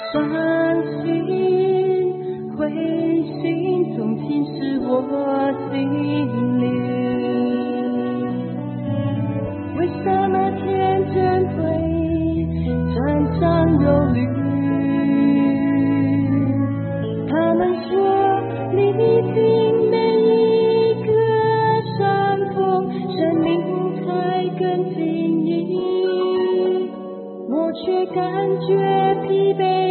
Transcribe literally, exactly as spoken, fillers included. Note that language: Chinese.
伤心灰心总侵蚀我心灵，为什么天真会转向忧虑？他们说历经每一个山峰，生命才更经意，我却感觉疲惫